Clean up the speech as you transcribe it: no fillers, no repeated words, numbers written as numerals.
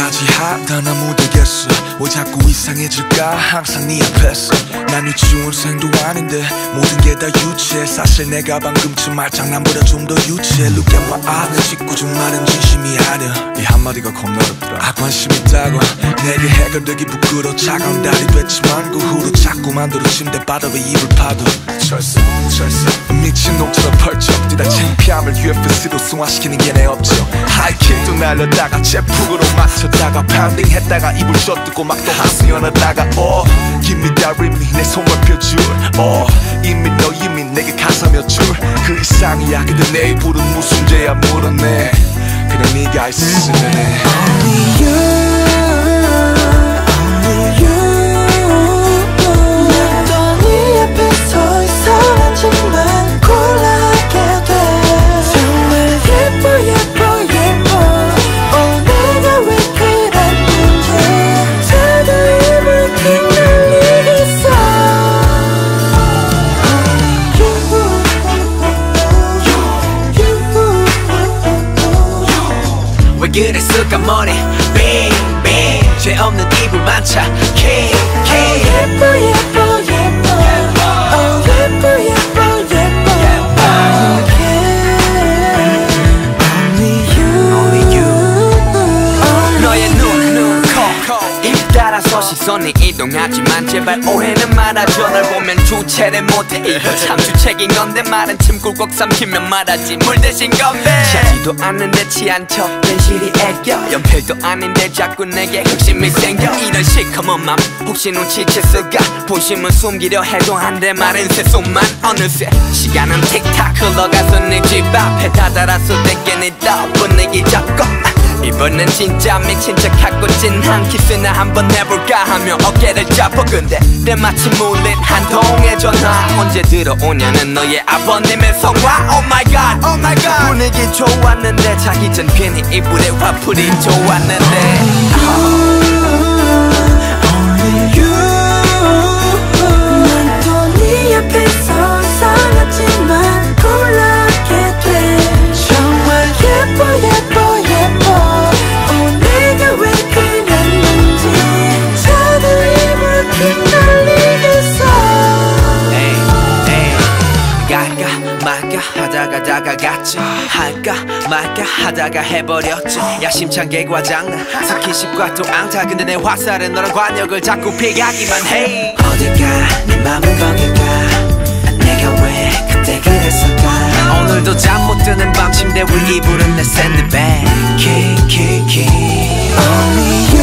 어디까지 하다 나 못되겠어. 왜 자꾸 이상해질까 항상 네 앞에서. 난 유치원생도 아닌데 모든 게 다 유치해. 사실 내가 방금쯤 말장난보다 좀 더 유치해. Look at my eyes. 내 짓고 중 말은 진심이 아니야. 이 한마디가 겁나 어렵더라. 아 관심 있다고 내게 해결되기 부끄러워. 차가운 달이 됐지만 그 후로 자꾸만 들어 침대 바닥에 입을 파도 철수 미친 놈처럼 펄쩍 뛰다 창피함을 UFC로 승화시키는 게 내 업적. 하이킥도 날려다가 제폭으로 맞췄다가 파운딩 했다가 입을 셔뜯고 막 또 하수연하다가 Give me that rhythm 내 손을 펴줄 이미 너 이미 내게 가사 몇 줄 그 이상이야. 근데 내 입으로는 무슨 죄야 물었네. 그냥 네가 있으면 해. Only you 왜 그랬을까 머리 빙빙 죄 없는 이불 만차 K 예뻐 예뻐 예뻐 Oh 예뻐 예뻐 예뻐 Only you 너의 눈, 코, 입 따라서 시선이 이동하지만 제발 오해는 말아줘. 널 보면 주체를 못해. 이거 참 주책인 건데 말은 침 꿀꺽 삼키면 말하지 물 대신 건배. 취하지도 않는데 취한 척 괜시리 애껴. 연필도 아닌데 자꾸 내게 흑심이 생겨. 이런 시커먼 맘 혹시 눈치챘을까. 본심은 숨기려 해도 한데 말은 새손만. 어느새 시간은 틱탁 흘러가서 네 집 앞에 다다랐을 때께 네 분위기 잡고 이번엔 진짜 미친 척하고 찐 한 키스나 한번 해볼까 하며 어깨를 잡고 근데 때마침 울린 한 통의 전화. 언제 들어오냐는 너의 아버님의 성화. Oh my god, oh my god. 분위기 좋았는데 자기 전 괜히 이불에 화풀이 좋았는데 Only you 난 또 네 앞에서 이상하지만 곤란하게 돼. 정말 예뻐 예뻐 예뻐 내가 왜 그랬는지 다들 입을 휘날리겠어. 갈까 말까 하다가 다가갔지. 할까 말까 하다가 해버렸지. 야심찬 과장난 스킨십과 또 앙타. 근데 내 화살은 너랑 관역을 자꾸 피하기만 해. 어딜까 내 맘은 거길까. 내가 왜 그때 그랬을까. 오늘도 잠 못 드는 밤 침대 위 이불은 내 샌드백. Only you